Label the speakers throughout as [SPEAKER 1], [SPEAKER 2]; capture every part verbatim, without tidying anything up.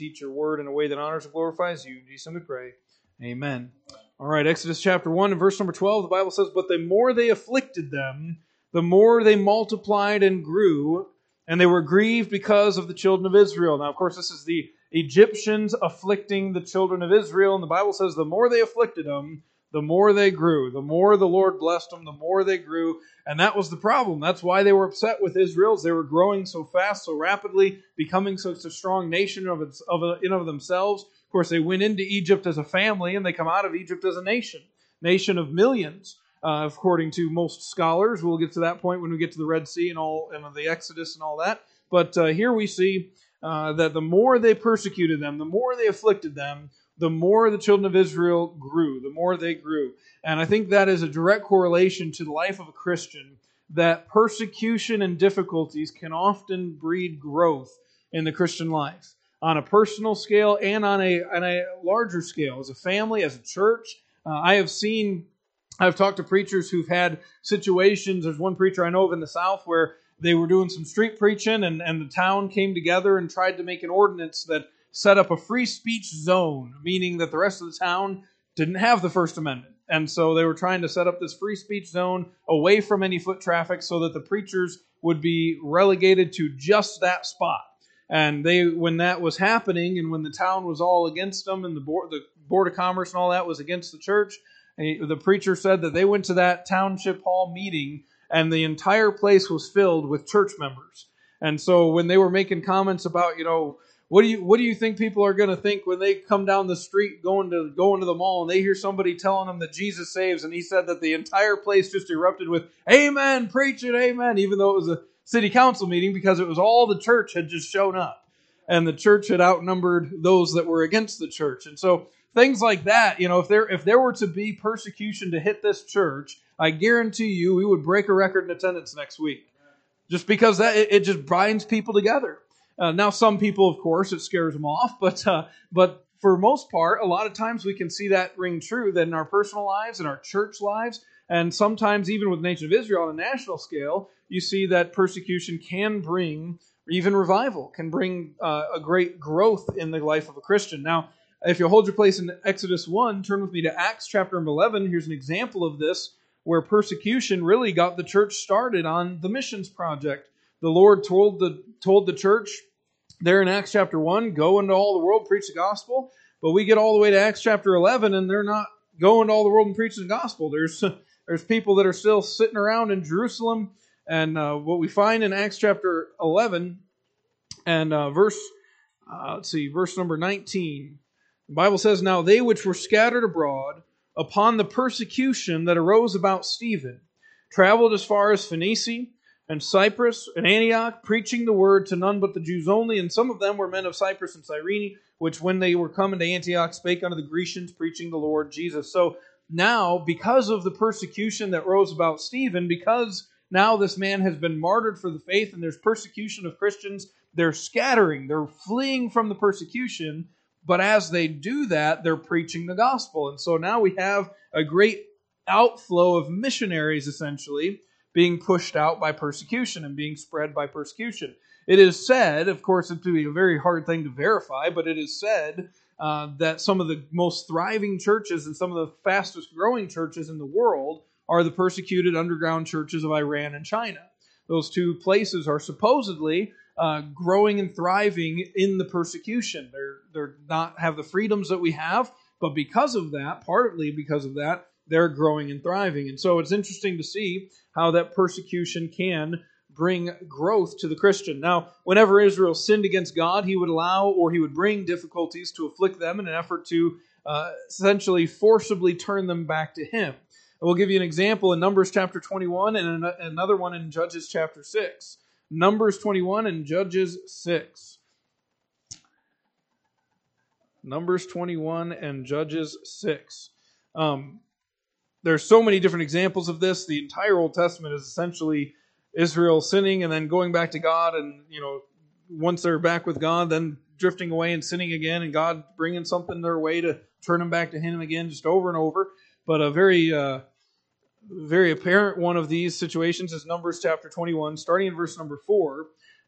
[SPEAKER 1] teach your word in a way that honors and glorifies you. In Jesus' name we pray. Amen. All right, Exodus chapter one and verse number twelve, the Bible says, "But the more they afflicted them, the more they multiplied and grew, and they were grieved because of the children of Israel." Now, of course, this is the Egyptians afflicting the children of Israel, and the Bible says the more they afflicted them, the more they grew. The more the Lord blessed them, the more they grew. And that was the problem. That's why they were upset with Israel. They were growing so fast, so rapidly, becoming such a strong nation of, its, of a, in of themselves. Of course, they went into Egypt as a family, and they come out of Egypt as a nation. Nation of millions, uh, according to most scholars. We'll get to that point when we get to the Red Sea and all and the Exodus and all that. But uh, here we see uh, that the more they persecuted them, the more they afflicted them, the more the children of Israel grew, the more they grew. And I think that is a direct correlation to the life of a Christian, that persecution and difficulties can often breed growth in the Christian life, on a personal scale and on a, on a larger scale, as a family, as a church. Uh, I have seen, I've talked to preachers who've had situations. There's one preacher I know of in the South where they were doing some street preaching, and, and the town came together and tried to make an ordinance that set up a free speech zone, meaning that the rest of the town didn't have the First Amendment. And so they were trying to set up this free speech zone away from any foot traffic so that the preachers would be relegated to just that spot. And they, when that was happening, and when the town was all against them, and the board, the Board of Commerce and all that was against the church, the preacher said that they went to that township hall meeting, and the entire place was filled with church members. And so when they were making comments about, you know, What do you what do you think people are going to think when they come down the street going to going to the mall and they hear somebody telling them that Jesus saves? And he said that the entire place just erupted with "Amen, preach it, amen," even though it was a city council meeting, because it was all the church had just shown up, and the church had outnumbered those that were against the church. And so things like that, you know, if there if there were to be persecution to hit this church, I guarantee you we would break a record in attendance next week, just because that it, it just binds people together. Uh, now, some people, of course, it scares them off, but uh, but for most part, a lot of times we can see that ring true, that in our personal lives, in our church lives, and sometimes even with the nation of Israel on a national scale, you see that persecution can bring, or even revival, can bring uh, a great growth in the life of a Christian. Now, if you'll hold your place in Exodus one, turn with me to Acts chapter eleven. Here's an example of this, where persecution really got the church started on the missions project. The Lord told the told the church there in Acts chapter one, go into all the world, preach the gospel. But we get all the way to Acts chapter eleven, and they're not going to all the world and preaching the gospel. There's there's people that are still sitting around in Jerusalem. And uh, what we find in Acts chapter eleven and uh, verse, uh, let's see, verse number nineteen. The Bible says, "Now they which were scattered abroad upon the persecution that arose about Stephen traveled as far as Phoenicia and Cyprus and Antioch, preaching the word to none but the Jews only. And some of them were men of Cyprus and Cyrene, which when they were coming to Antioch spake unto the Grecians, preaching the Lord Jesus." So now, because of the persecution that rose about Stephen, because now this man has been martyred for the faith and there's persecution of Christians, they're scattering, they're fleeing from the persecution, but as they do that, they're preaching the gospel. And so now we have a great outflow of missionaries, essentially, being pushed out by persecution and being spread by persecution. It is said, of course, it would be a very hard thing to verify, but it is said uh, that some of the most thriving churches and some of the fastest growing churches in the world are the persecuted underground churches of Iran and China. Those two places are supposedly uh, growing and thriving in the persecution. They're they're not have the freedoms that we have, but because of that, partly because of that, they're growing and thriving. And so it's interesting to see how that persecution can bring growth to the Christian. Now, whenever Israel sinned against God, he would allow or he would bring difficulties to afflict them in an effort to uh, essentially forcibly turn them back to him. And we'll give you an example in Numbers chapter twenty-one and another one in Judges chapter six. Numbers twenty-one and Judges six. Numbers twenty-one and Judges six. Um, there's so many different examples of this. The entire Old Testament is essentially Israel sinning and then going back to God, and you know, once they're back with God, then drifting away and sinning again, and God bringing something their way to turn them back to Him again, just over and over. But a very, uh, very apparent one of these situations is Numbers chapter twenty-one, starting in verse number four.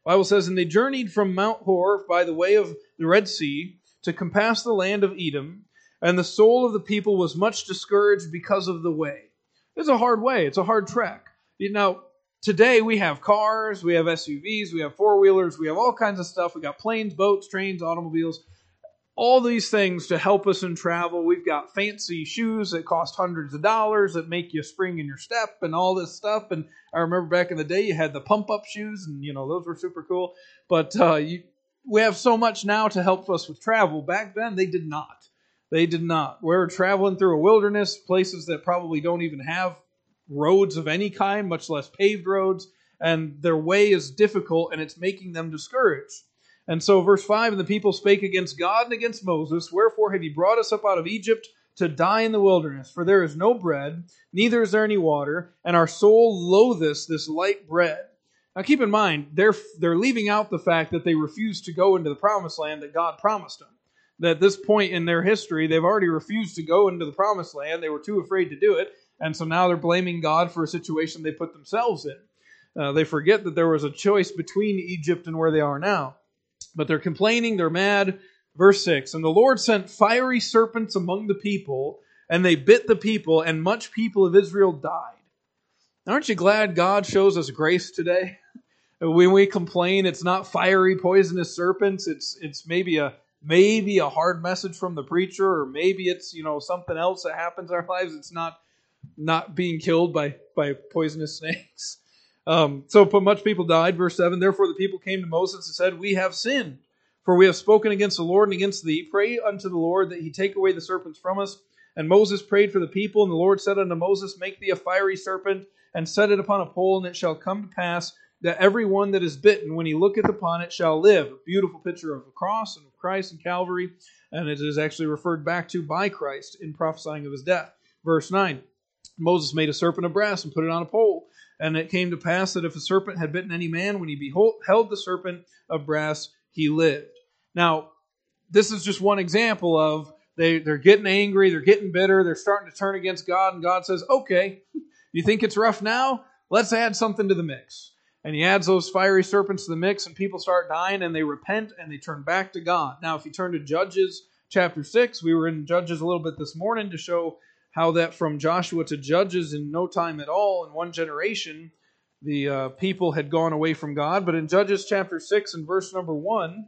[SPEAKER 1] The Bible says, and they journeyed from Mount Hor by the way of the Red Sea to compass the land of Edom, and the soul of the people was much discouraged because of the way. It's a hard way. It's a hard trek. Now, today we have cars, we have S U Vs, we have four-wheelers, we have all kinds of stuff. We got planes, boats, trains, automobiles, all these things to help us in travel. We've got fancy shoes that cost hundreds of dollars that make you spring in your step and all this stuff. And I remember back in the day you had the pump-up shoes, and you know those were super cool. But uh, you, we have so much now to help us with travel. Back then they did not. They did not. We were traveling through a wilderness, places that probably don't even have roads of any kind, much less paved roads, and their way is difficult, and it's making them discouraged. And so verse five, and the people spake against God and against Moses, wherefore have ye brought us up out of Egypt to die in the wilderness? For there is no bread, neither is there any water, and our soul loatheth this light bread. Now keep in mind, they're, they're leaving out the fact that they refused to go into the promised land that God promised them. That at this point in their history, they've already refused to go into the promised land. They were too afraid to do it. And so now they're blaming God for a situation they put themselves in. Uh, they forget that there was a choice between Egypt and where they are now. But they're complaining, they're mad. Verse six, and the Lord sent fiery serpents among the people, and they bit the people, and much people of Israel died. Aren't you glad God shows us grace today? When we complain, it's not fiery, poisonous serpents. It's it's maybe a maybe a hard message from the preacher, or maybe it's you know something else that happens in our lives. It's not not being killed by, by poisonous snakes. Um, so but much people died. Verse seven, therefore the people came to Moses and said, we have sinned, for we have spoken against the Lord and against thee. Pray unto the Lord that he take away the serpents from us. And Moses prayed for the people, and the Lord said unto Moses, make thee a fiery serpent, and set it upon a pole, and it shall come to pass that every one that is bitten, when he looketh upon it, shall live. A beautiful picture of the cross and of Christ and Calvary, and it is actually referred back to by Christ in prophesying of his death. Verse nine, Moses made a serpent of brass and put it on a pole. And it came to pass that if a serpent had bitten any man, when he beheld the serpent of brass, he lived. Now, this is just one example of they, they're getting angry, they're getting bitter, they're starting to turn against God, and God says, okay, you think it's rough now? Let's add something to the mix. And he adds those fiery serpents to the mix, and people start dying, and they repent, and they turn back to God. Now, if you turn to Judges chapter six, we were in Judges a little bit this morning to show how that from Joshua to Judges in no time at all, in one generation, the uh, people had gone away from God. But in Judges chapter six and verse number one,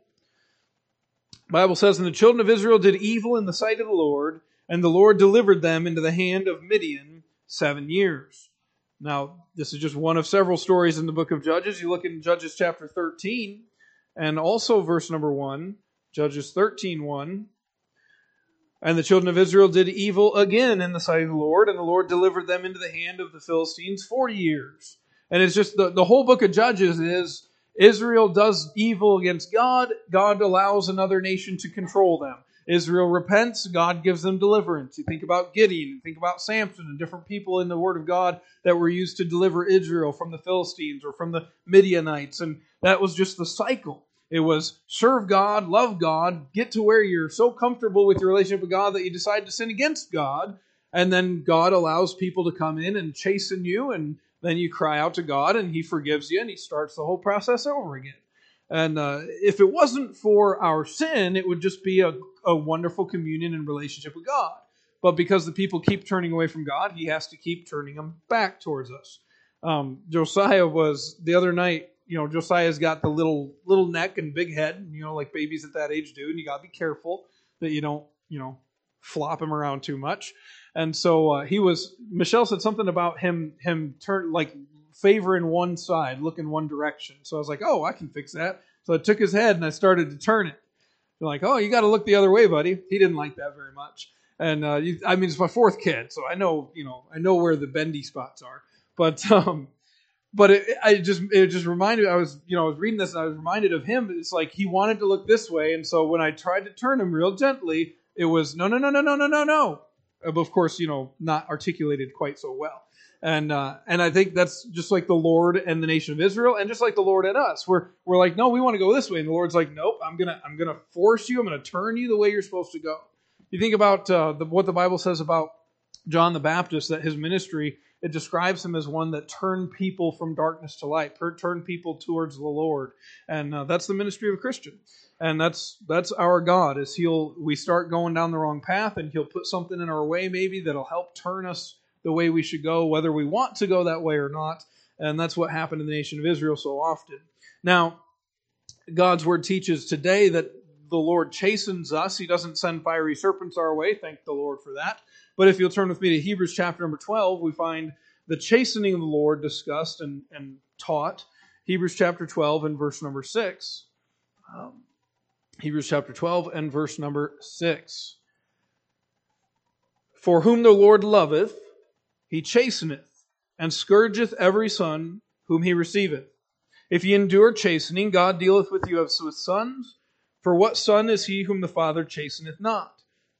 [SPEAKER 1] the Bible says, and the children of Israel did evil in the sight of the Lord, and the Lord delivered them into the hand of Midian seven years. Now, this is just one of several stories in the book of Judges. You look in Judges chapter thirteen, and also verse number one, Judges thirteen one. And the children of Israel did evil again in the sight of the Lord, and the Lord delivered them into the hand of the Philistines forty years. And it's just the, the whole book of Judges is Israel does evil against God. God allows another nation to control them. Israel repents. God gives them deliverance. You think about Gideon, you think about Samson and different people in the Word of God that were used to deliver Israel from the Philistines or from the Midianites. And that was just the cycle. It was serve God, love God, get to where you're so comfortable with your relationship with God that you decide to sin against God, and then God allows people to come in and chasten you, and then you cry out to God, and He forgives you, and He starts the whole process over again. And uh, if it wasn't for our sin, it would just be a, a wonderful communion and relationship with God. But because the people keep turning away from God, He has to keep turning them back towards us. Um, Josiah was, the other night, you know, Josiah's got the little little neck and big head, you know, like babies at that age do, and you got to be careful that you don't, you know, flop him around too much. And so uh, he was, Michelle said something about him, him turn like favoring one side, looking one direction. So I was like, oh, I can fix that. So I took his head and I started to turn it. They're like, oh, you got to look the other way, buddy. He didn't like that very much. And uh, you, I mean, it's my fourth kid, so I know, you know, I know where the bendy spots are. But um, But it, I just it just reminded I was you know I was reading this and I was reminded of him. It's like he wanted to look this way, and so when I tried to turn him real gently, it was no no no no no no no no. Of course, you know, not articulated quite so well. And uh, and I think that's just like the Lord and the nation of Israel, and just like the Lord and us. We're we're like, no, we want to go this way, and the Lord's like, nope, I'm gonna I'm gonna force you. I'm gonna turn you the way you're supposed to go. You think about uh, the, what the Bible says about John the Baptist, that his ministry it describes him as one that turned people from darkness to light, turned people towards the Lord. And uh, that's the ministry of a Christian. And that's that's our God, is he'll we start going down the wrong path, and he'll put something in our way maybe that'll help turn us the way we should go, whether we want to go that way or not. And that's what happened in the nation of Israel so often. Now, God's word teaches today that the Lord chastens us. He doesn't send fiery serpents our way. Thank the Lord for that. But if you'll turn with me to Hebrews chapter number twelve, we find the chastening of the Lord discussed and, and taught. Hebrews chapter twelve and verse number six. Um, Hebrews chapter twelve and verse number six. For whom the Lord loveth, he chasteneth, and scourgeth every son whom he receiveth. If ye endure chastening, God dealeth with you as with sons. For what son is he whom the Father chasteneth not?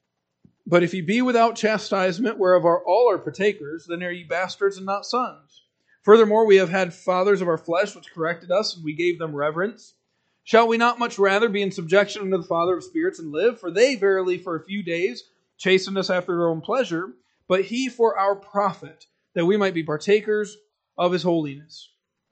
[SPEAKER 1] But if ye be without chastisement, whereof are all are partakers, then are ye bastards and not sons. Furthermore, we have had fathers of our flesh which corrected us, and we gave them reverence. Shall we not much rather be in subjection unto the Father of spirits and live? For they verily for a few days chastened us after their own pleasure, but he for our profit, that we might be partakers of his holiness.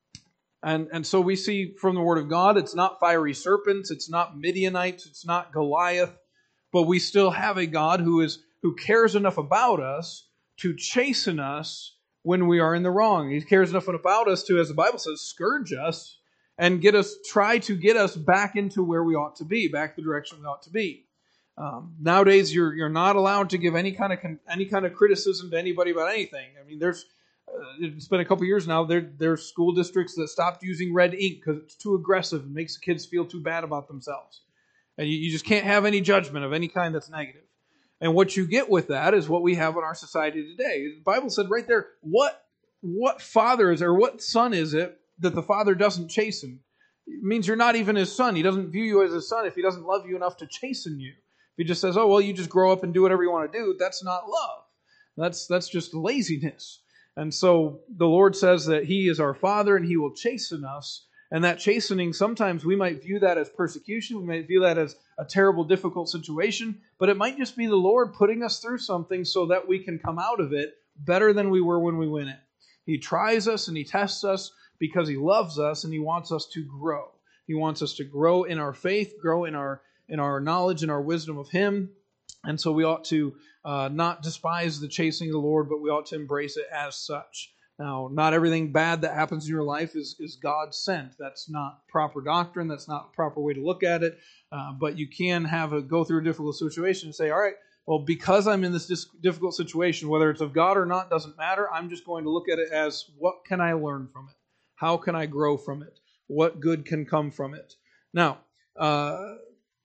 [SPEAKER 1] And, and so we see from the Word of God, it's not fiery serpents, it's not Midianites, it's not Goliath, but we still have a God who is who cares enough about us to chasten us when we are in the wrong. He cares enough about us to, as the Bible says, scourge us and get us, try to get us back into where we ought to be, back the direction we ought to be. Um, nowadays, you're you're not allowed to give any kind of any kind of criticism to anybody about anything. I mean, there's uh, it's been a couple years now. There there's school districts that stopped using red ink because it's too aggressive and makes the kids feel too bad about themselves. And you, you just can't have any judgment of any kind that's negative. And what you get with that is what we have in our society today. The Bible said right there, what what father is or what son is it that the father doesn't chasten? It means you're not even his son. He doesn't view you as his son if he doesn't love you enough to chasten you. If he just says, oh, well, you just grow up and do whatever you want to do, that's not love. That's that's just laziness. And so the Lord says that he is our Father and he will chasten us. And that chastening, sometimes we might view that as persecution. We might view that as a terrible, difficult situation. But it might just be the Lord putting us through something so that we can come out of it better than we were when we went in. He tries us and he tests us because he loves us and he wants us to grow. He wants us to grow in our faith, grow in our in our knowledge and our wisdom of him. And so we ought to uh, not despise the chastening of the Lord, but we ought to embrace it as such. Now, not everything bad that happens in your life is, is God sent. That's not proper doctrine. That's not the proper way to look at it. Uh, but you can have a go through a difficult situation and say, all right, well, because I'm in this dis- difficult situation, whether it's of God or not, doesn't matter. I'm just going to look at it as, what can I learn from it? How can I grow from it? What good can come from it? Now, uh,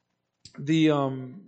[SPEAKER 1] the um,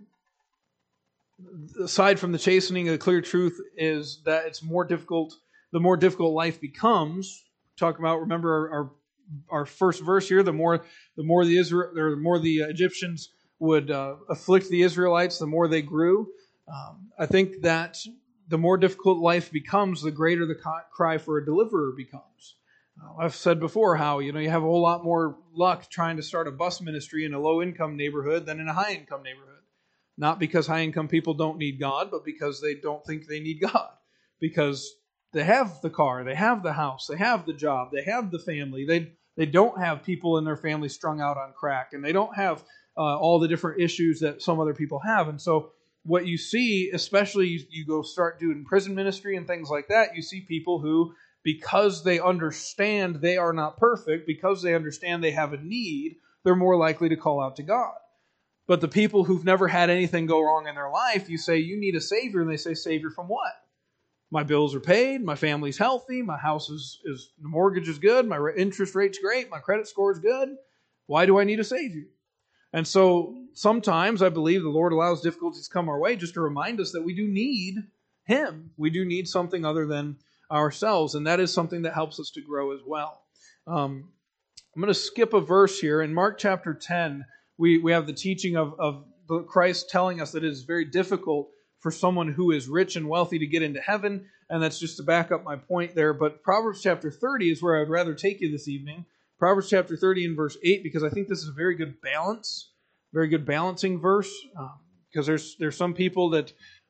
[SPEAKER 1] aside from the chastening, the clear truth is that it's more difficult. The more difficult life becomes. Talk about, remember our, our our first verse here. The more the more the Israel or the more the Egyptians would uh, afflict the Israelites, the more they grew. Um, I think that the more difficult life becomes, the greater the cry for a deliverer becomes. Uh, I've said before how you know you have a whole lot more luck trying to start a bus ministry in a low-income neighborhood than in a high-income neighborhood. Not because high-income people don't need God, but because they don't think they need God. Because they have the car, they have the house, they have the job, they have the family. They they don't have people in their family strung out on crack, and they don't have uh, all the different issues that some other people have. And so what you see, especially you, you go start doing prison ministry and things like that, you see people who, because they understand they are not perfect, because they understand they have a need, they're more likely to call out to God. But the people who've never had anything go wrong in their life, you say, you need a Savior, and they say, Savior from what? My bills are paid, my family's healthy, my house is, is the mortgage is good, my interest rate's great, my credit score is good. Why do I need a Savior? And so sometimes I believe the Lord allows difficulties to come our way just to remind us that we do need Him. We do need something other than ourselves, and that is something that helps us to grow as well. Um, I'm going to skip a verse here. In Mark chapter ten, we, we have the teaching of, of Christ telling us that it is very difficult for someone who is rich and wealthy to get into heaven, and that's just to back up my point there. But Proverbs chapter thirty is where I would rather take you this evening. Proverbs chapter thirty and verse eight, because I think this is a very good balance, very good balancing verse, um, because there's there's some people that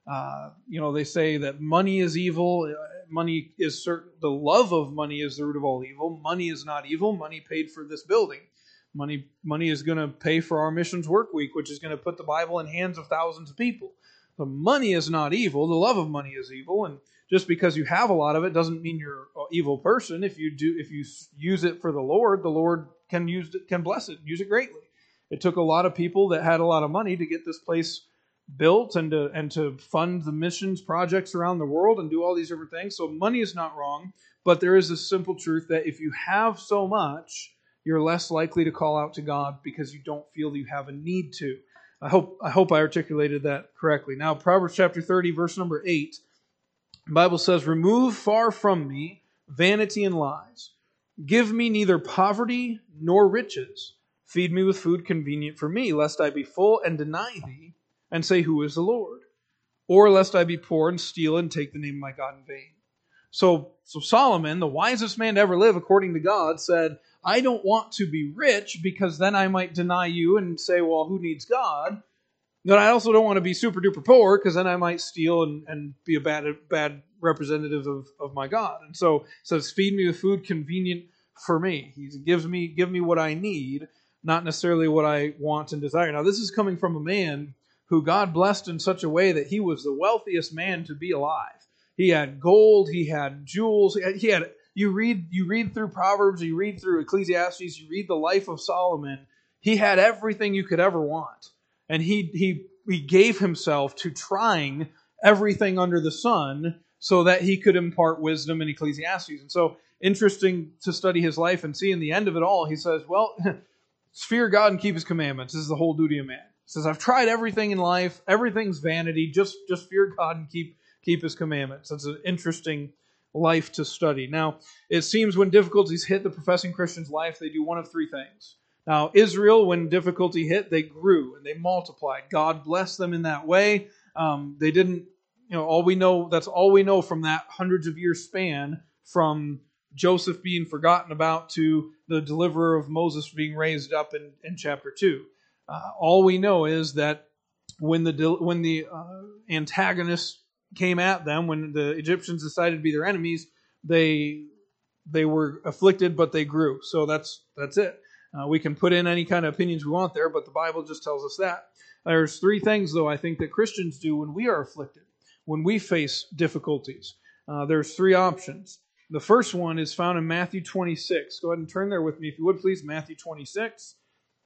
[SPEAKER 1] Uh, you know, they say that money is evil. Money is certain. The love of money is the root of all evil. Money is not evil. Money paid for this building. Money, money is going to pay for our missions work week, which is going to put the Bible in hands of thousands of people. So money is not evil. The love of money is evil, and just because you have a lot of it doesn't mean you're an evil person. If you do, if you use it for the Lord, the Lord can use it, can bless it, use it greatly. It took a lot of people that had a lot of money to get this place built and to and to fund the missions projects around the world and do all these different things. So money is not wrong, but there is this simple truth that if you have so much, you're less likely to call out to God because you don't feel that you have a need to. I hope I hope I articulated that correctly. Now, Proverbs chapter thirty, verse number eight, the Bible says, "Remove far from me vanity and lies. Give me neither poverty nor riches. Feed me with food convenient for me, lest I be full and deny thee, and say, who is the Lord? Or lest I be poor and steal and take the name of my God in vain." So, so Solomon, the wisest man to ever live according to God, said, I don't want to be rich because then I might deny you and say, well, who needs God? But I also don't want to be super duper poor because then I might steal and, and be a bad bad representative of, of my God. And so it says, feed me with food convenient for me. He gives me, give me what I need, not necessarily what I want and desire. Now, this is coming from a man who God blessed in such a way that he was the wealthiest man to be alive. He had gold, he had jewels, he had, you read you read through Proverbs, you read through Ecclesiastes, you read the life of Solomon, he had everything you could ever want. And he he he gave himself to trying everything under the sun so that he could impart wisdom in Ecclesiastes. And so, interesting to study his life and see in the end of it all, he says, well, fear God and keep his commandments. This is the whole duty of man. He says, I've tried everything in life, everything's vanity, just, just fear God and keep keep his commandments. That's an interesting life to study. Now, it seems when difficulties hit the professing Christian's life, they do one of three things. Now, Israel, when difficulty hit, they grew and they multiplied. God blessed them in that way. Um, they didn't, you know, all we know, that's all we know from that hundreds of year span from Joseph being forgotten about to the deliverer of Moses being raised up in, in chapter two. Uh, all we know is that when the when the uh, antagonists came at them, when the Egyptians decided to be their enemies, they they were afflicted, but they grew. So that's that's it. Uh, we can put in any kind of opinions we want there, but the Bible just tells us that. There's three things, though, I think that Christians do when we are afflicted, when we face difficulties. Uh, there's three options. The first one is found in Matthew twenty-six. Go ahead and turn there with me, if you would, please. Matthew twenty-six.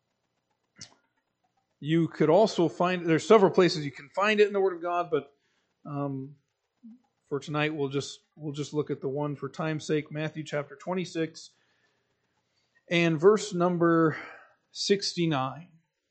[SPEAKER 1] You could also find, there's several places you can find it in the Word of God, but um, for tonight we'll just we'll just look at the one for time's sake. Matthew chapter twenty-six and verse number sixty-nine.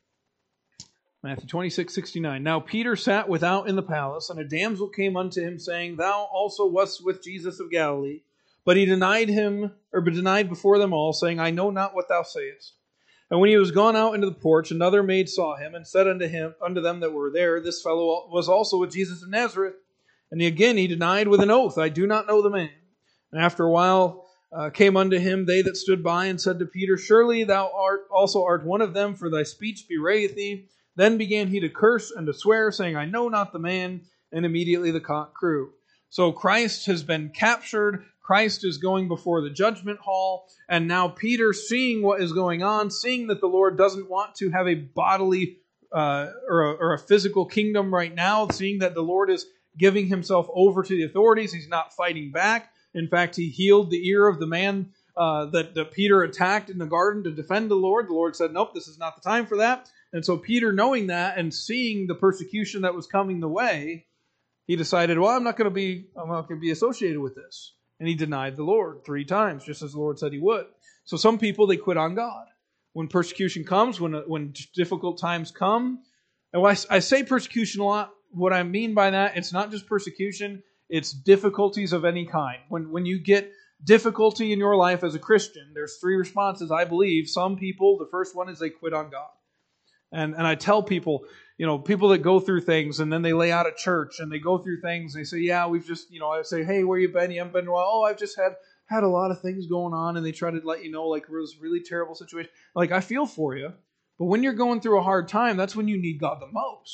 [SPEAKER 1] Matthew twenty-six, sixty-nine. Now Peter sat without in the palace, and a damsel came unto him, saying, Thou also wast with Jesus of Galilee. But he denied him, or denied before them all, saying, I know not what thou sayest. And when he was gone out into the porch, another maid saw him, and said unto him, unto them that were there, This fellow was also with Jesus of Nazareth. And again he denied with an oath, I do not know the man. And after a while uh, came unto him they that stood by, and said to Peter, Surely thou art also art one of them, for thy speech bewrayeth thee. Then began he to curse and to swear, saying, I know not the man. And immediately the cock crew. So Christ has been captured. Christ is going before the judgment hall. And now Peter, seeing what is going on, seeing that the Lord doesn't want to have a bodily uh, or, a, or a physical kingdom right now, seeing that the Lord is giving himself over to the authorities, he's not fighting back. In fact, he healed the ear of the man uh, that, that Peter attacked in the garden to defend the Lord. The Lord said, nope, this is not the time for that. And so Peter, knowing that and seeing the persecution that was coming the way, he decided, well, I'm not going to be, I'm not going to be associated with this. And he denied the Lord three times, just as the Lord said he would. So some people, they quit on God. When persecution comes, when when difficult times come, and when I, I say persecution a lot, what I mean by that, it's not just persecution, it's difficulties of any kind. When when you get difficulty in your life as a Christian, there's three responses, I believe. Some people, the first one is they quit on God. And and I tell people, you know, people that go through things and then they lay out of church and they go through things and they say, yeah, we've just, you know, I say, hey, where you been? You haven't been a while. Oh, I've just had had a lot of things going on. And they try to let you know, like, it was a really terrible situation. Like, I feel for you. But when you're going through a hard time, that's when you need God the most.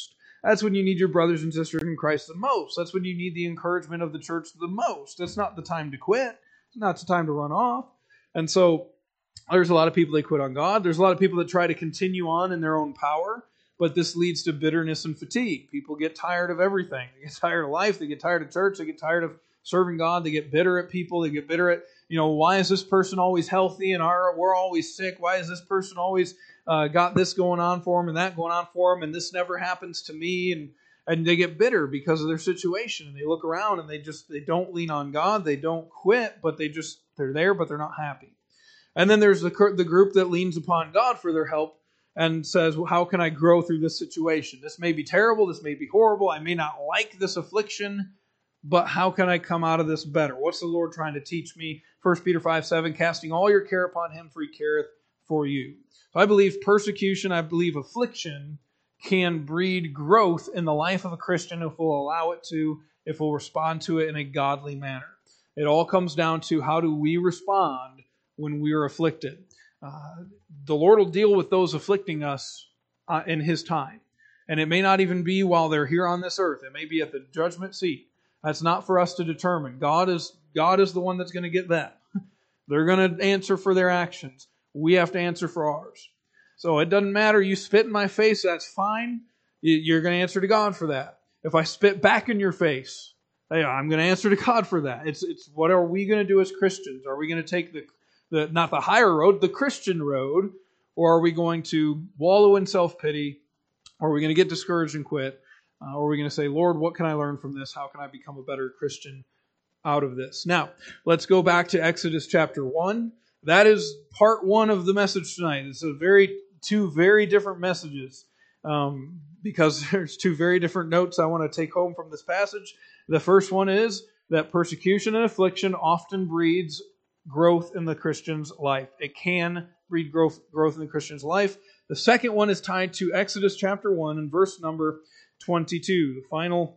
[SPEAKER 1] That's when you need your brothers and sisters in Christ the most. That's when you need the encouragement of the church the most. That's not the time to quit. It's not the time to run off. And so there's a lot of people that quit on God. There's a lot of people that try to continue on in their own power, but this leads to bitterness and fatigue. People get tired of everything. They get tired of life. They get tired of church. They get tired of serving God. They get bitter at people. They get bitter at, you know, why is this person always healthy and our, we're always sick? Why is this person always uh, got this going on for them and that going on for them and this never happens to me? And and they get bitter because of their situation. And they look around and they just, they don't lean on God. They don't quit, but they just, they're there, but they're not happy. And then there's the the group that leans upon God for their help and says, well, how can I grow through this situation? This may be terrible. This may be horrible. I may not like this affliction, but how can I come out of this better? What's the Lord trying to teach me? First Peter five seven, casting all your care upon him, for he careth for you. So I believe persecution, I believe affliction can breed growth in the life of a Christian if we'll allow it to, if we'll respond to it in a godly manner. It all comes down to how do we respond when we are afflicted. Uh, the Lord will deal with those afflicting us uh, in his time. And it may not even be while they're here on this earth. It may be at the judgment seat. That's not for us to determine. God is God is the one that's going to get that. They're going to answer for their actions. We have to answer for ours. So it doesn't matter. You spit in my face, that's fine. You're going to answer to God for that. If I spit back in your face, hey, I'm going to answer to God for that. It's it's what are we going to do as Christians? Are we going to take the The, not the higher road, the Christian road, or are we going to wallow in self-pity, or are we going to get discouraged and quit, uh, or are we going to say, Lord, what can I learn from this? How can I become a better Christian out of this? Now, let's go back to Exodus chapter one. That is part one of the message tonight. It's a very two very different messages um, because there's two very different notes I want to take home from this passage. The first one is that persecution and affliction often breeds growth in the Christian's life. It can breed growth, growth in the Christian's life. The second one is tied to Exodus chapter one and verse number twenty-two, the final,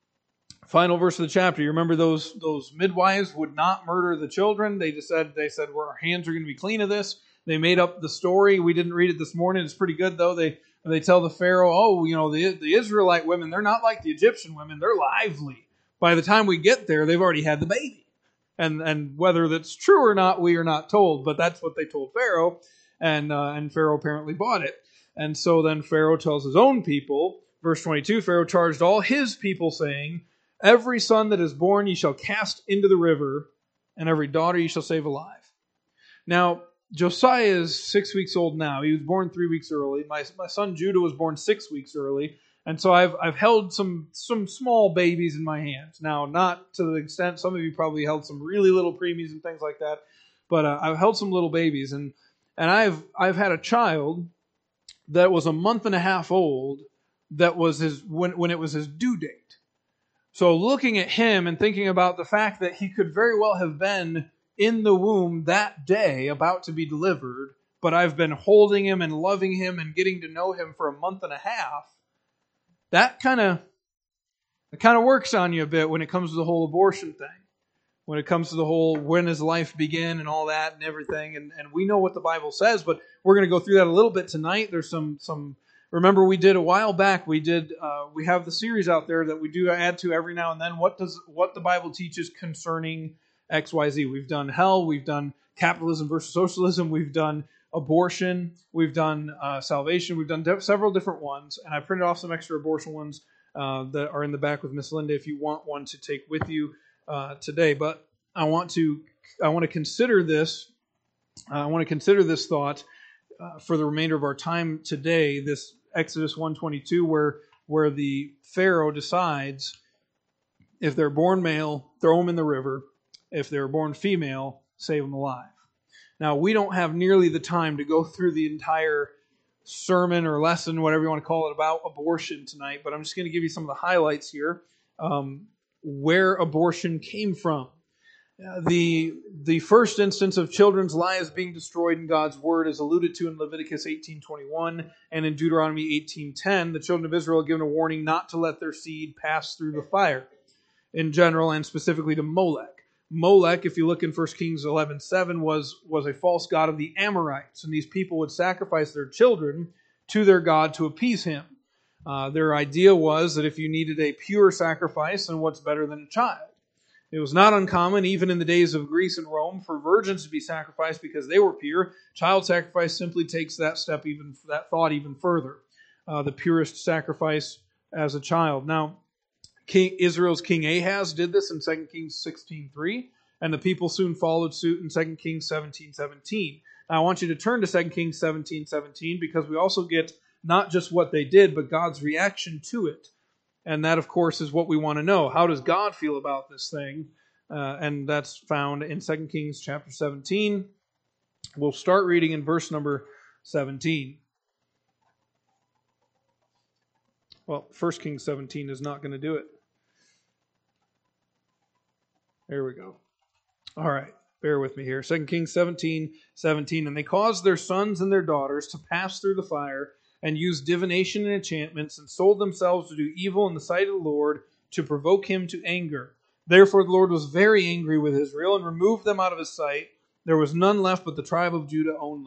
[SPEAKER 1] final verse of the chapter. You remember those those midwives would not murder the children. They just said they said well, our hands are going to be clean of this. They made up the story. We didn't read it this morning. It's pretty good though. They they tell the Pharaoh, oh, you know, the the Israelite women, they're not like the Egyptian women. They're lively. By the time we get there, they've already had the baby. And and whether that's true or not, we are not told. But that's what they told Pharaoh, and uh, and Pharaoh apparently bought it. And so then Pharaoh tells his own people, verse twenty-two, Pharaoh charged all his people, saying, every son that is born ye shall cast into the river, and every daughter ye shall save alive. Now, Josiah is six weeks old now. He was born three weeks early. My my son Judah was born six weeks early. And so I've I've held some some small babies in my hands. Now, not to the extent, some of you probably held some really little preemies and things like that, but uh, I've held some little babies. And and I've I've had a child that was a month and a half old that was his when, when it was his due date. So looking at him and thinking about the fact that he could very well have been in the womb that day about to be delivered, but I've been holding him and loving him and getting to know him for a month and a half, that kind of it kind of works on you a bit when it comes to the whole abortion thing. When it comes to the whole when does life begin and all that and everything. And, and we know what the Bible says, but we're going to go through that a little bit tonight. There's some, some remember we did a while back, we did uh, we have the series out there that we do add to every now and then. What does what the Bible teaches concerning X Y Z. We've done hell, we've done capitalism versus socialism, we've done abortion, we've done uh, salvation, we've done de- several different ones, and I printed off some extra abortion ones uh, that are in the back with Miss Linda if you want one to take with you uh, today. But I want to I want to consider this uh, I want to consider this thought uh, for the remainder of our time today. This Exodus one twenty-two, where where the Pharaoh decides if they're born male, throw them in the river. If they're born female, save them alive. Now, we don't have nearly the time to go through the entire sermon or lesson, whatever you want to call it, about abortion tonight, but I'm just going to give you some of the highlights here, um, where abortion came from. Uh, the, the first instance of children's lives being destroyed in God's Word is alluded to in Leviticus eighteen twenty-one and in Deuteronomy eighteen ten. The children of Israel are given a warning not to let their seed pass through the fire, in general and specifically to Molech. Molech, if you look in First Kings eleven seven, was, was a false god of the Amorites, and these people would sacrifice their children to their god to appease him. Uh, their idea was that if you needed a pure sacrifice, then what's better than a child? It was not uncommon, even in the days of Greece and Rome, for virgins to be sacrificed because they were pure. Child sacrifice simply takes that step, even that thought even further. Uh, the purest sacrifice as a child. Now, King, Israel's King Ahaz did this in Second Kings sixteen three, and the people soon followed suit in Second Kings seventeen seventeen. Now, I want you to turn to Second Kings seventeen seventeen because we also get not just what they did, but God's reaction to it. And that, of course, is what we want to know. How does God feel about this thing? Uh, and that's found in Second Kings chapter seventeen. We'll start reading in verse number seventeen. Well, First Kings seventeen is not going to do it. There we go. All right, bear with me here. Second Kings seventeen seventeen. And they caused their sons and their daughters to pass through the fire, and used divination and enchantments, and sold themselves to do evil in the sight of the Lord, to provoke him to anger. Therefore the Lord was very angry with Israel, and removed them out of his sight. There was none left but the tribe of Judah only.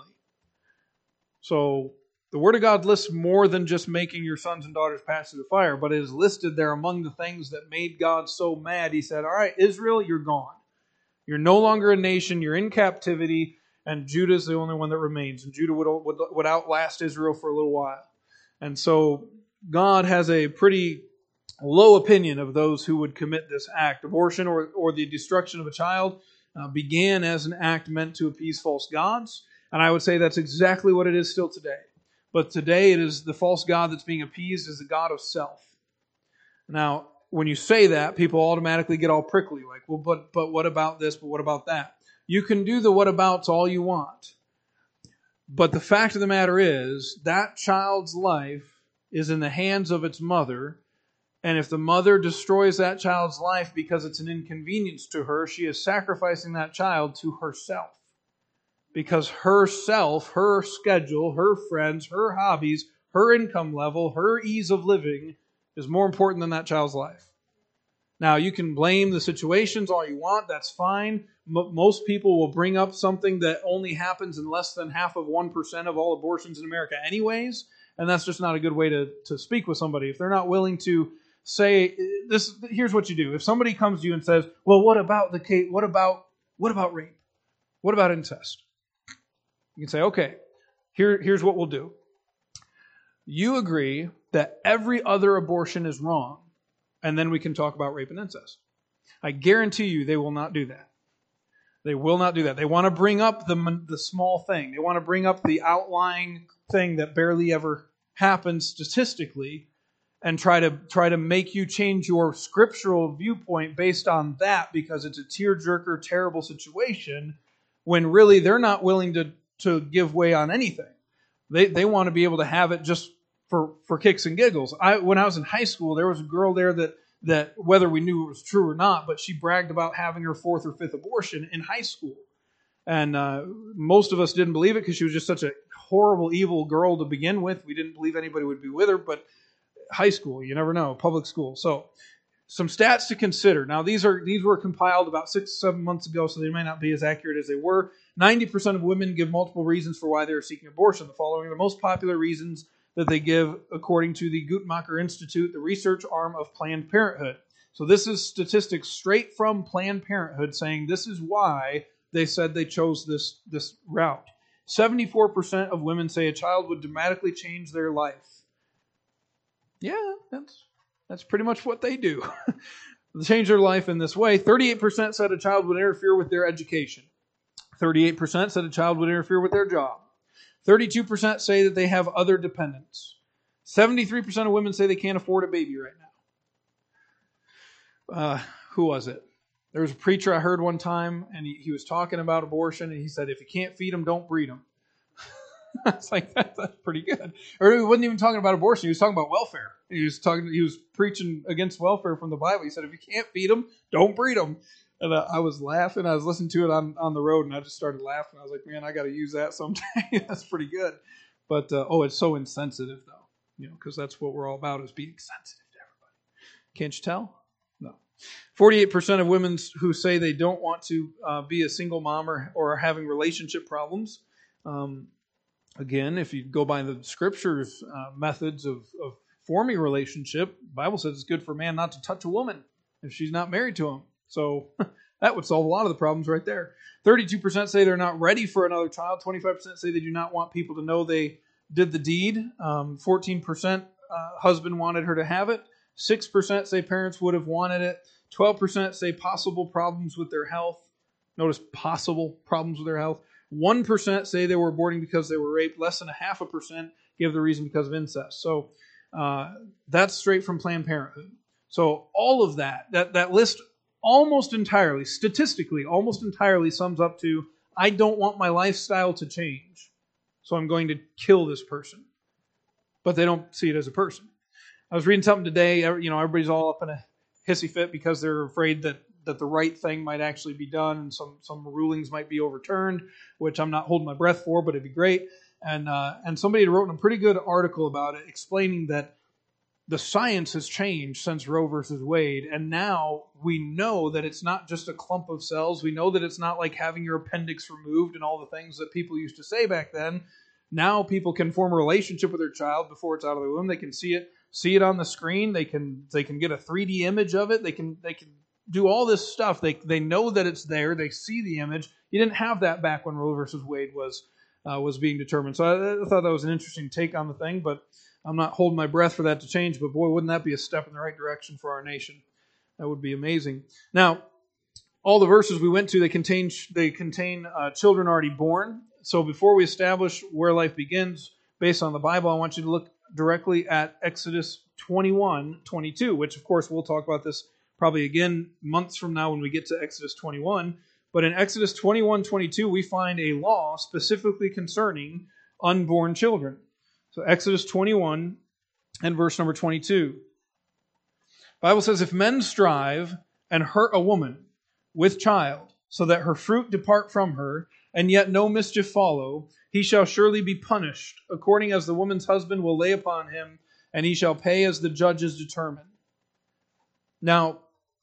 [SPEAKER 1] So the Word of God lists more than just making your sons and daughters pass through the fire, but it is listed there among the things that made God so mad. He said, all right, Israel, you're gone. You're no longer a nation. You're in captivity. And Judah is the only one that remains. And Judah would, would, would outlast Israel for a little while. And so God has a pretty low opinion of those who would commit this act. Abortion or, or the destruction of a child uh, began as an act meant to appease false gods. And I would say that's exactly what it is still today. But today it is the false god that's being appeased is the god of self. Now, when you say that, people automatically get all prickly. Like, well, but but what about this? But what about that? You can do the whatabouts all you want. But the fact of the matter is, that child's life is in the hands of its mother. And if the mother destroys that child's life because it's an inconvenience to her, she is sacrificing that child to herself. Because herself, her schedule, her friends, her hobbies, her income level, her ease of living is more important than that child's life. Now, you can blame the situations all you want. That's fine. M- most people will bring up something that only happens in less than half of one percent of all abortions in America anyways. And that's just not a good way to, to speak with somebody. If they're not willing to say, this, here's what you do. If somebody comes to you and says, well, what about the case? What about, what about rape? What about incest? You can say, okay, here, here's what we'll do. You agree that every other abortion is wrong. And then we can talk about rape and incest. I guarantee you they will not do that. They will not do that. They want to bring up the, the small thing. They want to bring up the outlying thing that barely ever happens statistically and try to try to make you change your scriptural viewpoint based on that because it's a tearjerker, terrible situation when really they're not willing to, to give way on anything. They they want to be able to have it just for, for kicks and giggles. I when I was in high school, there was a girl there that, that whether we knew it was true or not, but she bragged about having her fourth or fifth abortion in high school. And uh, most of us didn't believe it because she was just such a horrible, evil girl to begin with. We didn't believe anybody would be with her, but high school, you never know, public school. So some stats to consider. Now, these are these were compiled about six, seven months ago, so they may not be as accurate as they were. ninety percent of women give multiple reasons for why they are seeking abortion. The following are the most popular reasons that they give according to the Guttmacher Institute, the research arm of Planned Parenthood. So this is statistics straight from Planned Parenthood saying this is why they said they chose this, this route. seventy-four percent of women say a child would dramatically change their life. Yeah, that's that's pretty much what they do. They change their life in this way. thirty-eight percent said a child would interfere with their education. thirty-eight percent said a child would interfere with their job. thirty-two percent say that they have other dependents. seventy-three percent of women say they can't afford a baby right now. Uh, who was it? There was a preacher I heard one time, and he, he was talking about abortion, and he said, if you can't feed them, don't breed them. I was like, that, that's pretty good. Or he wasn't even talking about abortion. He was talking about welfare. He was talking. He was preaching against welfare from the Bible. He said, if you can't feed them, don't breed them. And I, I was laughing. I was listening to it on, on the road, and I just started laughing. I was like, man, I got to use that someday. That's pretty good. But, uh, oh, it's so insensitive, though, you know, because that's what we're all about is being sensitive to everybody. Can't you tell? No. forty-eight percent of women who say they don't want to uh, be a single mom or, or are having relationship problems. Um, again, if you go by the scriptures' uh, methods of, of forming a relationship, the Bible says it's good for a man not to touch a woman if she's not married to him. So that would solve a lot of the problems right there. thirty-two percent say they're not ready for another child. twenty-five percent say they do not want people to know they did the deed. Um, fourteen percent uh, husband wanted her to have it. six percent say parents would have wanted it. twelve percent say possible problems with their health. Notice possible problems with their health. one percent say they were aborting because they were raped. Less than a half a percent give the reason because of incest. So uh, that's straight from Planned Parenthood. So all of that, that, that list almost entirely, statistically, almost entirely sums up to, I don't want my lifestyle to change, so I'm going to kill this person. But they don't see it as a person. I was reading something today, you know, everybody's all up in a hissy fit because they're afraid that, that the right thing might actually be done and some, some rulings might be overturned, which I'm not holding my breath for, but it'd be great. And uh, and somebody had written a pretty good article about it, explaining that the science has changed since Roe versus Wade, and now we know that it's not just a clump of cells. We know that it's not like having your appendix removed and all the things that people used to say back then. Now people can form a relationship with their child before it's out of the womb. They can see it, see it on the screen. They can they can get a three D image of it. They can they can do all this stuff. They they know that it's there. They see the image. You didn't have that back when Roe versus Wade was uh, was being determined. So I, I thought that was an interesting take on the thing, but I'm not holding my breath for that to change, but boy, wouldn't that be a step in the right direction for our nation? That would be amazing. Now, all the verses we went to, they contain they contain uh, children already born. So before we establish where life begins, based on the Bible, I want you to look directly at Exodus twenty-one, twenty-two, which of course we'll talk about this probably again months from now when we get to Exodus twenty-one. But in Exodus twenty-one, twenty-two, we find a law specifically concerning unborn children. So Exodus twenty-one and verse number twenty-two. The Bible says, if men strive and hurt a woman with child, so that her fruit depart from her, and yet no mischief follow, he shall surely be punished, according as the woman's husband will lay upon him, and he shall pay as the judges determine. Now,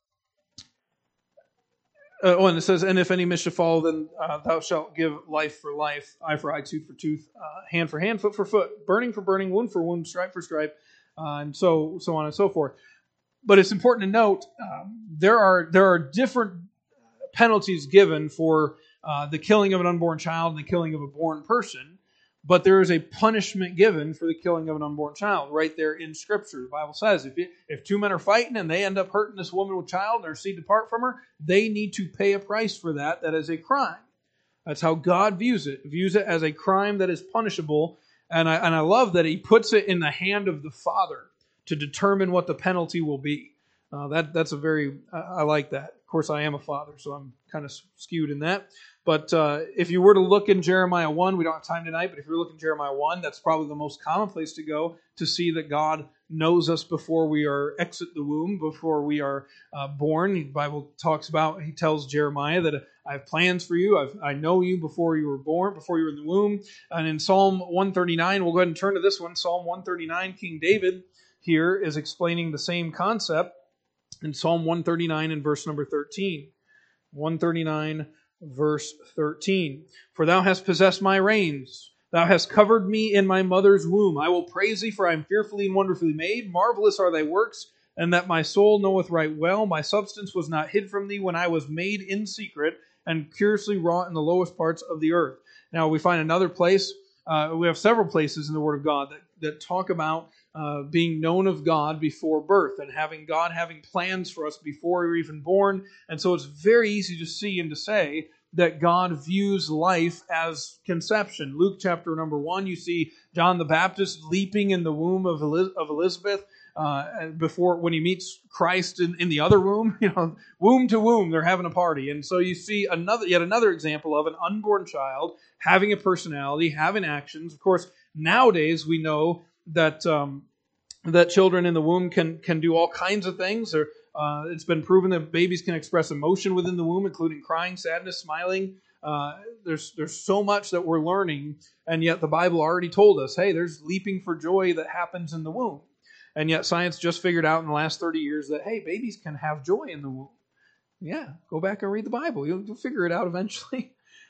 [SPEAKER 1] Uh, oh, and it says, and if any mischief follow, then uh, thou shalt give life for life, eye for eye, tooth for tooth, uh, hand for hand, foot for foot, burning for burning, wound for wound, stripe for stripe, uh, and so so on and so forth. But it's important to note um, there are there are different penalties given for uh, the killing of an unborn child and the killing of a born person. But there is a punishment given for the killing of an unborn child right there in Scripture. The Bible says if, it, if two men are fighting and they end up hurting this woman with child and her seed depart from her, they need to pay a price for that. That is a crime. That's how God views it. He views it as a crime that is punishable. And I, and I love that he puts it in the hand of the Father to determine what the penalty will be. Uh, that That's a very, I, I like that. Of course, I am a father, so I'm kind of skewed in that. But uh, if you were to look in Jeremiah one, we don't have time tonight, but if you look in Jeremiah one, that's probably the most common place to go to see that God knows us before we are exit the womb, before we are uh, born. The Bible talks about, he tells Jeremiah that I have plans for you. I've, I know you before you were born, before you were in the womb. And in Psalm one thirty-nine, we'll go ahead and turn to this one. Psalm one thirty-nine, King David here is explaining the same concept in Psalm one thirty-nine and verse number thirteen. one thirty-nine Verse thirteen, for thou hast possessed my reins. Thou hast covered me in my mother's womb. I will praise thee, for I am fearfully and wonderfully made. Marvelous are thy works, and that my soul knoweth right well. My substance was not hid from thee when I was made in secret, and curiously wrought in the lowest parts of the earth. Now we find another place. Uh, we have several places in the Word of God that, that talk about uh, being known of God before birth and having God having plans for us before we were even born. And so it's very easy to see and to say that God views life as conception. Luke chapter number one, you see John the Baptist leaping in the womb of Elizabeth uh, before when he meets Christ in, in the other womb. You know, womb to womb, they're having a party. And so you see another, yet another example of an unborn child having a personality, having actions. Of course, nowadays we know that um, that children in the womb can can do all kinds of things. Or uh, it's been proven that babies can express emotion within the womb, including crying, sadness, smiling. Uh, there's there's so much that we're learning, and yet the Bible already told us, hey, there's leaping for joy that happens in the womb. And yet science just figured out in the last thirty years that, hey, babies can have joy in the womb. Yeah, go back and read the Bible. You'll, you'll figure it out eventually.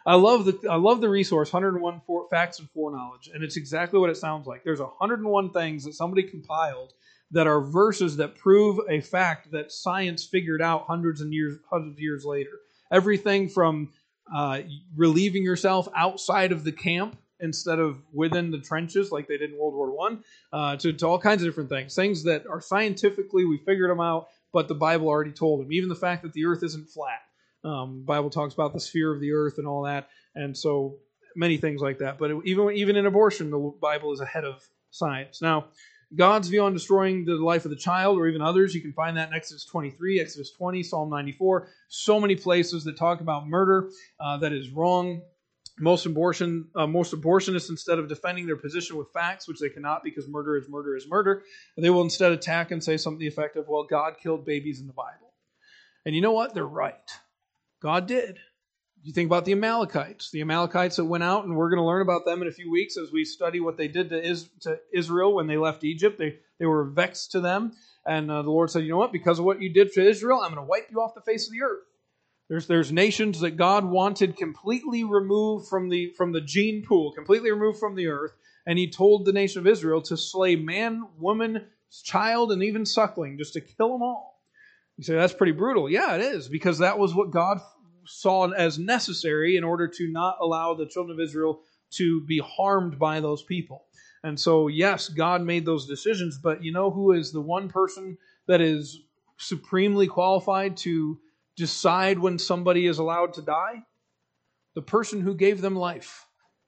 [SPEAKER 1] I love the I love the resource one hundred one for, Facts and Foreknowledge, and it's exactly what it sounds like. There's one hundred one things that somebody compiled that are verses that prove a fact that science figured out hundreds and years hundreds of years later. Everything from uh, relieving yourself outside of the camp instead of within the trenches like they did in World War One, uh, to, to all kinds of different things. Things that are scientifically, we figured them out, but the Bible already told them. Even the fact that the earth isn't flat. Um, the Bible talks about the sphere of the earth and all that, and so many things like that. But even, even in abortion, the Bible is ahead of science. Now, God's view on destroying the life of the child, or even others, you can find that in Exodus twenty-three, Exodus twenty, Psalm ninety-four. So many places that talk about murder uh, that is wrong. Most abortion, uh, most abortionists, instead of defending their position with facts, which they cannot because murder is murder is murder, they will instead attack and say something to the effect of, well, God killed babies in the Bible. And you know what? They're right. God did. You think about the Amalekites, the Amalekites that went out, and we're going to learn about them in a few weeks as we study what they did to, Is- to Israel when they left Egypt. They, they were vexed to them, and uh, the Lord said, you know what, because of what you did to Israel, I'm going to wipe you off the face of the earth. There's, there's nations that God wanted completely removed from the, from the gene pool, completely removed from the earth, and He told the nation of Israel to slay man, woman, child, and even suckling, just to kill them all. You say, that's pretty brutal. Yeah, it is, because that was what God saw as necessary in order to not allow the children of Israel to be harmed by those people. And so, yes, God made those decisions, but you know who is the one person that is supremely qualified to decide when somebody is allowed to die? The person who gave them life.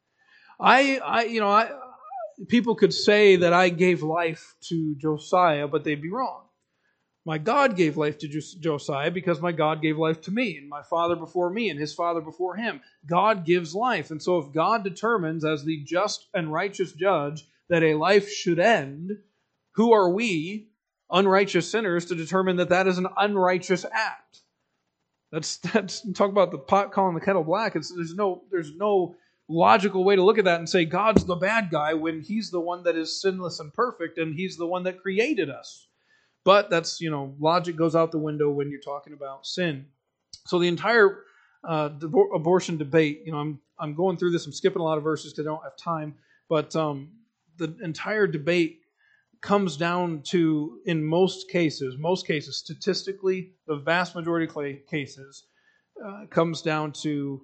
[SPEAKER 1] I, I, you know, I, people could say that I gave life to Josiah, but they'd be wrong. My God gave life to Josiah because my God gave life to me, and my father before me, and his father before him. God gives life. And so if God determines as the just and righteous judge that a life should end, who are we, unrighteous sinners, to determine that that is an unrighteous act? That's, that's talk about the pot calling the kettle black. It's, there's no, there's no logical way to look at that and say God's the bad guy when He's the one that is sinless and perfect, and He's the one that created us. But that's, you know, logic goes out the window when you're talking about sin. So the entire uh, abortion debate, you know, I'm I'm going through this. I'm skipping a lot of verses because I don't have time. But um, the entire debate comes down to, in most cases, most cases, statistically, the vast majority of cases, uh, comes down to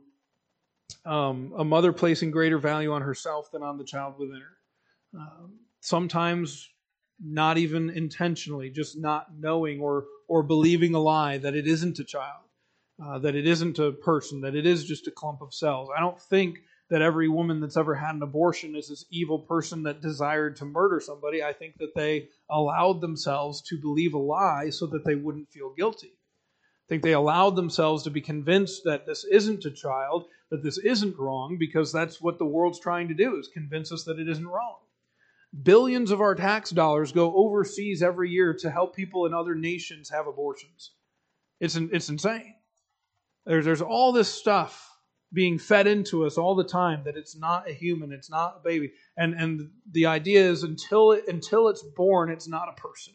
[SPEAKER 1] um, a mother placing greater value on herself than on the child within her. Um, sometimes not even intentionally, just not knowing or or believing a lie that it isn't a child, uh, that it isn't a person, that it is just a clump of cells. I don't think that every woman that's ever had an abortion is this evil person that desired to murder somebody. I think that they allowed themselves to believe a lie so that they wouldn't feel guilty. I think they allowed themselves to be convinced that this isn't a child, that this isn't wrong, because that's what the world's trying to do, is convince us that it isn't wrong. Billions of our tax dollars go overseas every year to help people in other nations have abortions. It's it's insane. There's, there's all this stuff being fed into us all the time that it's not a human, it's not a baby. And and the idea is until it, until it's born, it's not a person.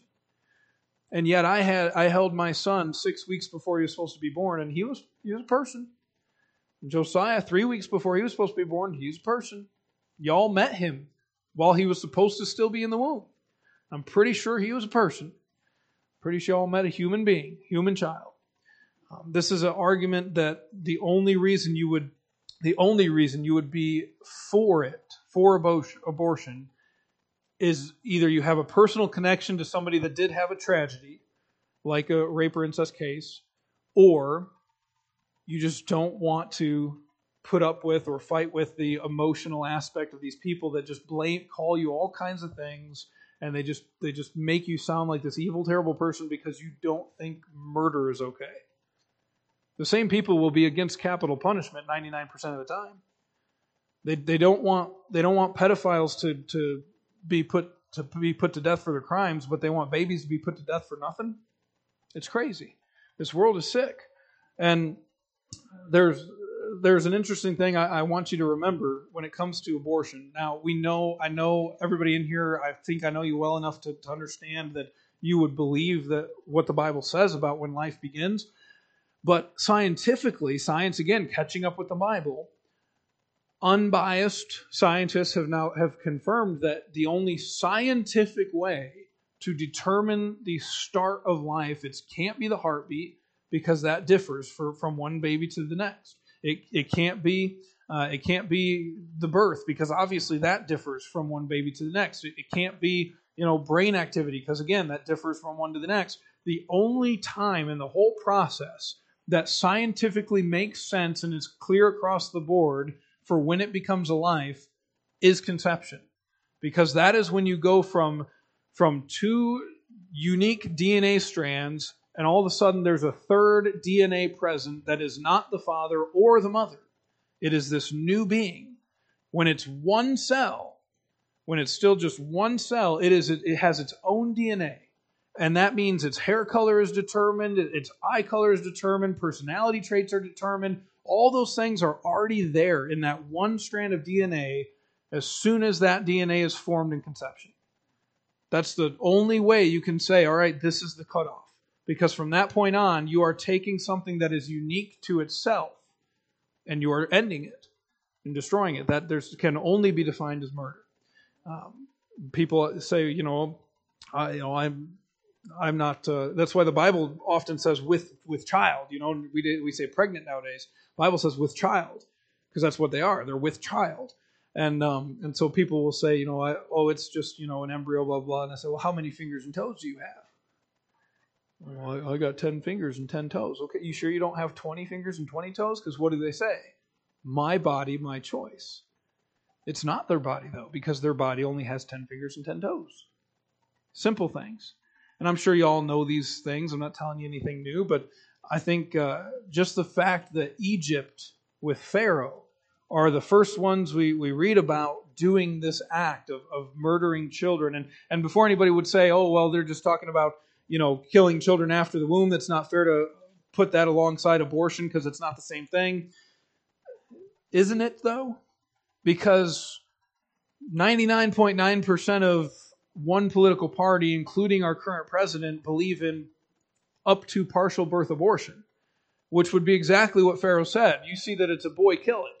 [SPEAKER 1] And yet I had I held my son six weeks before he was supposed to be born, and he was he was a person. Josiah, three weeks before he was supposed to be born, he was a person. Y'all met him while he was supposed to still be in the womb. I'm pretty sure he was a person. Pretty sure y'all met a human being, human child. Um, this is an argument that the only reason you would, the only reason you would be for it, for abortion, abortion, is either you have a personal connection to somebody that did have a tragedy, like a rape or incest case, or you just don't want to put up with or fight with the emotional aspect of these people that just blame, call you all kinds of things, and they just they just make you sound like this evil, terrible person because you don't think murder is okay. The same people will be against capital punishment ninety-nine percent of the time. They they don't want they don't want pedophiles to to be put to be put to death for their crimes, but they want babies to be put to death for nothing. It's crazy. This world is sick, and there's. There's an interesting thing I, I want you to remember when it comes to abortion. Now, we know, I know everybody in here, I think I know you well enough to, to understand that you would believe that what the Bible says about when life begins. But scientifically, science, again, catching up with the Bible, unbiased scientists have now have confirmed that the only scientific way to determine the start of life, it can't be the heartbeat, because that differs for, from one baby to the next. It it can't be uh, it can't be the birth, because obviously that differs from one baby to the next. It, it can't be, you know, brain activity, because again that differs from one to the next. The only time in the whole process that scientifically makes sense and is clear across the board for when it becomes a life is conception, because that is when you go from from two unique D N A strands, and all of a sudden there's a third D N A present that is not the father or the mother. It is this new being. When it's one cell, when it's still just one cell, it is it has its own D N A. And that means its hair color is determined, its eye color is determined, personality traits are determined. All those things are already there in that one strand of D N A as soon as that D N A is formed in conception. That's the only way you can say, all right, this is the cutoff. Because from that point on, you are taking something that is unique to itself and you are ending it and destroying it. That there's, can only be defined as murder. Um, people say, you know, I, you know, I'm, I'm not. Uh, that's why the Bible often says with with child. You know, we we say pregnant nowadays. The Bible says with child, because that's what they are. They're with child. And um, and so people will say, you know, I, oh, it's just, you know, an embryo, blah, blah. And I say, well, how many fingers and toes do you have? Well, I, I got ten fingers and ten toes. Okay, you sure you don't have twenty fingers and twenty toes? Because what do they say? My body, my choice. It's not their body, though, because their body only has ten fingers and ten toes. Simple things. And I'm sure you all know these things. I'm not telling you anything new, but I think uh, just the fact that Egypt with Pharaoh are the first ones we, we read about doing this act of, of murdering children. And, and before anybody would say, oh, well, they're just talking about, you know, killing children after the womb, that's not fair to put that alongside abortion because it's not the same thing. Isn't it, though? Because ninety-nine point nine percent of one political party, including our current president, believe in up to partial birth abortion, which would be exactly what Pharaoh said. You see that it's a boy, kill it.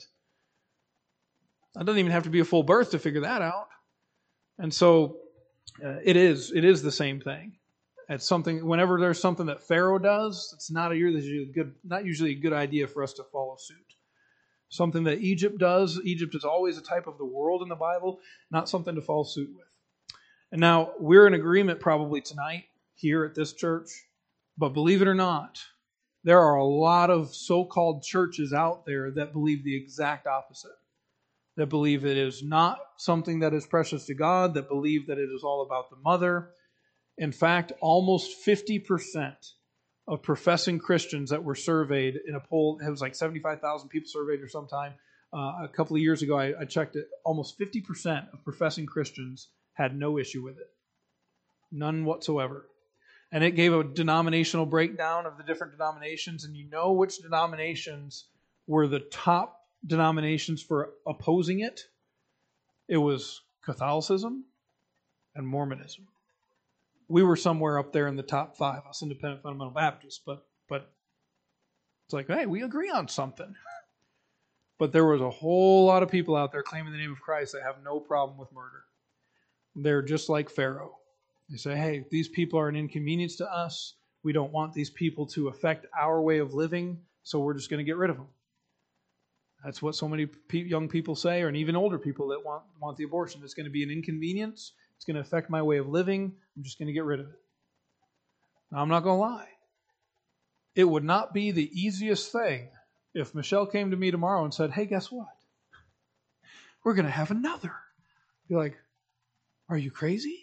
[SPEAKER 1] That doesn't even have to be a full birth to figure that out. And so uh, it is it is the same thing. It's something. Whenever there's something that Pharaoh does, it's not a usually a good not usually a good idea for us to follow suit. Something that Egypt does, Egypt is always a type of the world in the Bible, not something to follow suit with. And now, we're in agreement probably tonight here at this church, but believe it or not, there are a lot of so-called churches out there that believe the exact opposite. That believe it is not something that is precious to God, that believe that it is all about the mother. In fact, almost fifty percent of professing Christians that were surveyed in a poll, it was like seventy-five thousand people surveyed or sometime, uh, a couple of years ago, I, I checked it, almost fifty percent of professing Christians had no issue with it. None whatsoever. And it gave a denominational breakdown of the different denominations, and you know which denominations were the top denominations for opposing it? It was Catholicism and Mormonism. We were somewhere up there in the top five, us Independent Fundamental Baptists, but but it's like, hey, we agree on something. But there was a whole lot of people out there claiming the name of Christ that have no problem with murder. They're just like Pharaoh. They say, hey, these people are an inconvenience to us. We don't want these people to affect our way of living, so we're just going to get rid of them. That's what so many pe- young people say, or even older people that want, want the abortion. It's going to be an inconvenience. It's going to affect my way of living. I'm just going to get rid of it. Now, I'm not going to lie. It would not be the easiest thing if Michelle came to me tomorrow and said, hey, guess what? We're going to have another. I'd be like, are you crazy?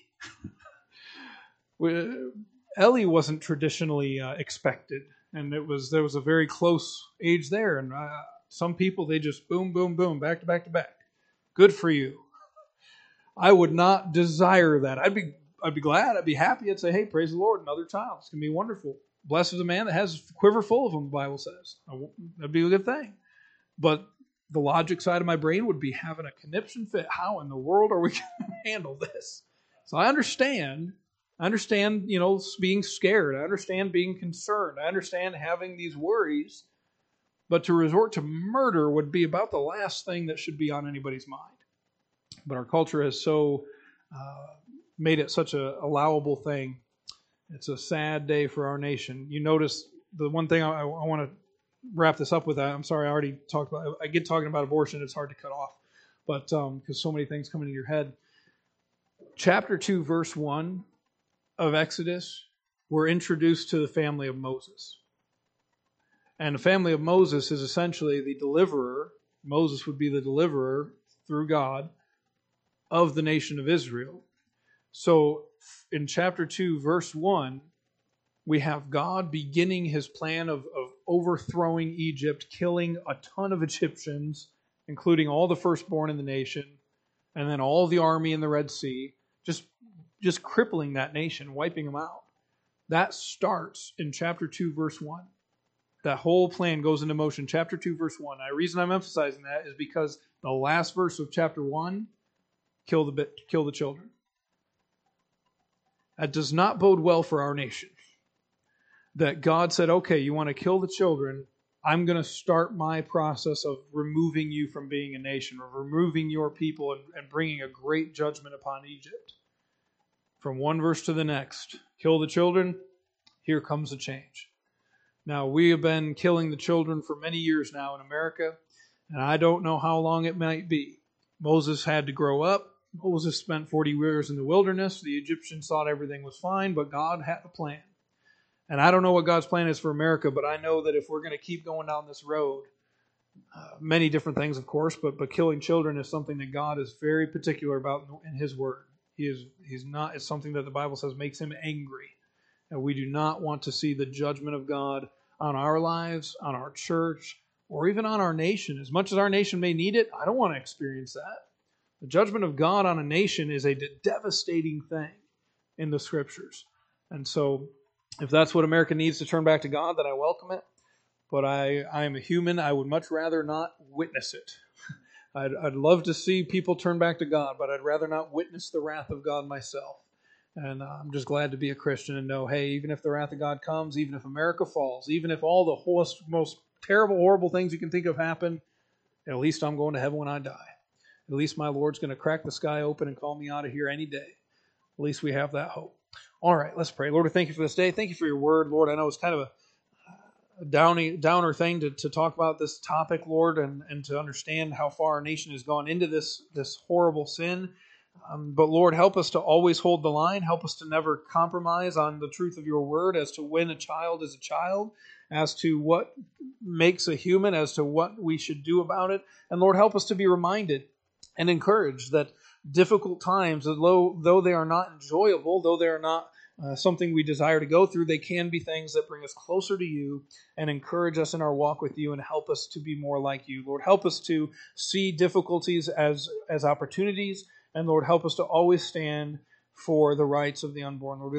[SPEAKER 1] Ellie wasn't traditionally uh, expected, and it was there was a very close age there. And uh, some people, they just boom, boom, boom, back to back to back. Good for you. I would not desire that. I'd be I'd be glad. I'd be happy. I'd say, hey, praise the Lord, another child. It's going to be wonderful. Blessed is the man that has a quiver full of them, the Bible says. That'd be a good thing. But the logic side of my brain would be having a conniption fit. How in the world are we going to handle this? So I understand. I understand, you know, being scared. I understand being concerned. I understand having these worries. But to resort to murder would be about the last thing that should be on anybody's mind. But our culture has so uh, made it such a allowable thing. It's a sad day for our nation. You notice the one thing I, I want to wrap this up with. I'm sorry, I already talked about. I get talking about abortion. It's hard to cut off, but because um, so many things come into your head. Chapter two, verse one of Exodus, we're introduced to the family of Moses. And the family of Moses is essentially the deliverer. Moses would be the deliverer through God of the nation of Israel. So in chapter two, verse one, we have God beginning his plan of, of overthrowing Egypt, killing a ton of Egyptians, including all the firstborn in the nation, and then all the army in the Red Sea, just, just crippling that nation, wiping them out. That starts in chapter two, verse one. That whole plan goes into motion. Chapter two, verse one. The reason I'm emphasizing that is because the last verse of chapter one, kill the, kill the children. That does not bode well for our nation. That God said, okay, you want to kill the children, I'm going to start my process of removing you from being a nation, or removing your people and, and bringing a great judgment upon Egypt. From one verse to the next, kill the children, here comes a change. Now, we have been killing the children for many years now in America, and I don't know how long it might be. Moses had to grow up. Moses spent forty years in the wilderness. The Egyptians thought everything was fine, but God had a plan. And I don't know what God's plan is for America, but I know that if we're going to keep going down this road, uh, many different things, of course, but, but killing children is something that God is very particular about in His Word. He is he's not. It's something that the Bible says makes Him angry. And we do not want to see the judgment of God on our lives, on our church, or even on our nation. As much as our nation may need it, I don't want to experience that. The judgment of God on a nation is a devastating thing in the Scriptures. And so, if that's what America needs to turn back to God, then I welcome it. But I, I am a human. I would much rather not witness it. I'd, I'd love to see people turn back to God, but I'd rather not witness the wrath of God myself. And uh, I'm just glad to be a Christian and know, hey, even if the wrath of God comes, even if America falls, even if all the most, most terrible, horrible things you can think of happen, at least I'm going to heaven when I die. At least my Lord's going to crack the sky open and call me out of here any day. At least we have that hope. All right, let's pray. Lord, we thank you for this day. Thank you for your word, Lord. I know it's kind of a, a downy, downer thing to, to talk about this topic, Lord, and, and to understand how far our nation has gone into this, this horrible sin. Um, but Lord, help us to always hold the line. Help us to never compromise on the truth of your word as to when a child is a child, as to what makes a human, as to what we should do about it. And Lord, help us to be reminded and encouraged that difficult times, though, though they are not enjoyable, though they are not uh, something we desire to go through, they can be things that bring us closer to you and encourage us in our walk with you and help us to be more like you. Lord, help us to see difficulties as, as opportunities. And Lord, help us to always stand for the rights of the unborn. Lord, we